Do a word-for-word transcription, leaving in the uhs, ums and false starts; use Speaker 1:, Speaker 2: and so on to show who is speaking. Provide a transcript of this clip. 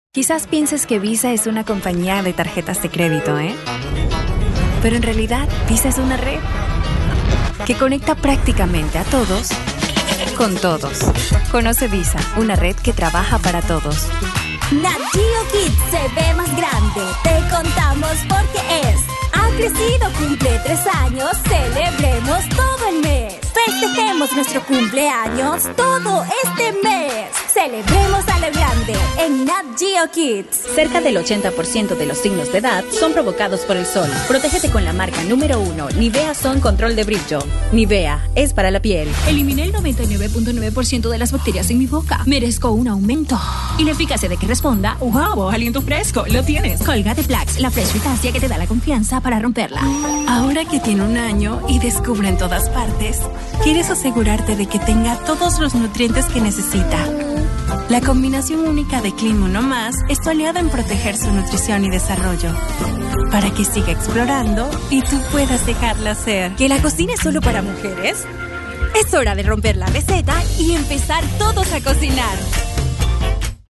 Speaker 1: Quizás pienses que Visa es una compañía de tarjetas de crédito, ¿eh? Pero en realidad, Visa es una red que conecta prácticamente a todos con todos. Conoce Visa, una red que trabaja para todos.
Speaker 2: Nat Geo Kids se ve más grande, te contamos por qué es. Ha crecido, cumple tres años, celebremos todo el mes. Festejemos nuestro cumpleaños todo este mes. Celebremos a lo grande en Nat Geo Kids.
Speaker 3: Cerca del ochenta por ciento de los signos de edad son provocados por el sol. Protégete con la marca número uno, Nivea Sun Control de Brillo. Nivea es para la piel.
Speaker 4: Eliminé el noventa y nueve punto nueve por ciento de las bacterias en mi boca. Merezco un aumento. Y la eficacia de que responda, ¡wow! Aliento fresco, lo tienes. Colgate Plax, la fresh fragancia que te da la confianza para romperla.
Speaker 5: Ahora que tiene un año y descubre en todas partes, quieres asegurarte de que tenga todos los nutrientes que necesita. La combinación única de Clean Uno Más es tu aliada en proteger su nutrición y desarrollo, para que siga explorando y tú puedas dejarla ser.
Speaker 2: ¿Que la cocina es solo para mujeres? Es hora de romper la receta y empezar todos a cocinar.